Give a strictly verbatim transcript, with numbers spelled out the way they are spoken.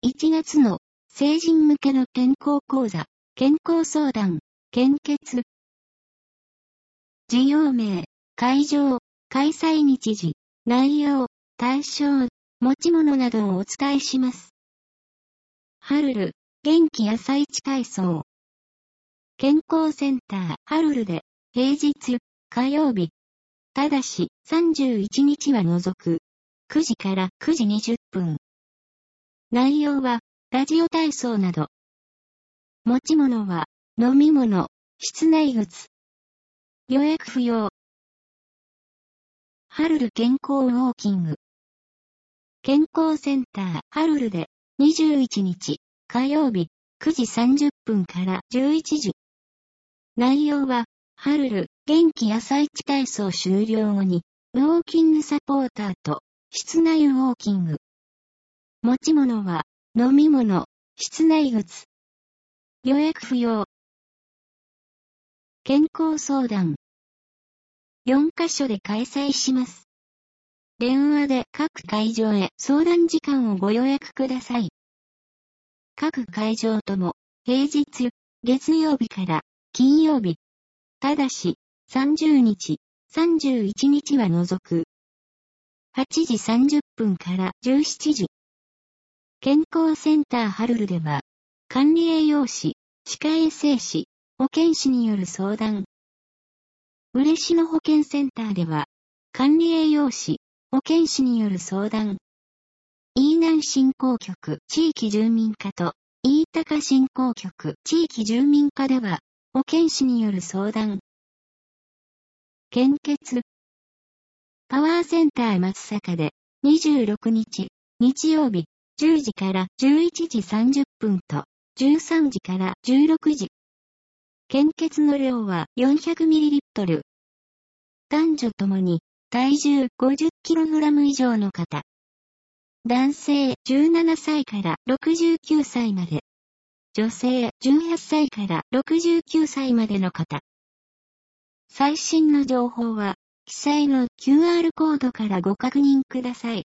いちがつの成人向けの健康講座、健康相談、献血。事業名、会場、開催日時、内容、対象、持ち物などをお伝えします。ハルル、元気朝市体操。健康センター、ハルルで、平日、火曜日。ただし、さんじゅういちにちは除く。くじからくじにじゅっぷん。内容は、ラジオ体操など。持ち物は、飲み物、室内靴。予約不要。ハルル健康ウォーキング。健康センター、ハルルで、にじゅういちにち、火曜日、くじさんじゅっぷんからじゅういちじ。内容は、ハルル、元気朝市体操終了後に、ウォーキングサポーターと、室内ウォーキング。持ち物は、飲み物、室内靴。予約不要。健康相談。よんカ所で開催します。電話で各会場へ相談時間をご予約ください。各会場とも、平日、月曜日から金曜日。ただし、さんじゅうにち、さんじゅういちにちは除く。はちじさんじゅっぷんからじゅうしちじ。健康センターハルルでは、管理栄養士、歯科衛生士、保健師による相談。嬉野保健センターでは、管理栄養士、保健師による相談。飯南振興局地域住民課と、飯高振興局地域住民課では、保健師による相談。献血。パワーセンター松阪で、にじゅうろくにち、日曜日、じゅうじからじゅういちじさんじゅっぷんと、じゅうさんじからじゅうろくじ。献血の量は よんひゃくミリリットル。男女ともに、体重 ごじゅっキログラム 以上の方。男性じゅうななさいからろくじゅうきゅうさいまで。女性じゅうはっさいからろくじゅうきゅうさいまでの方。最新の情報は、記載の キューアール コードからご確認ください。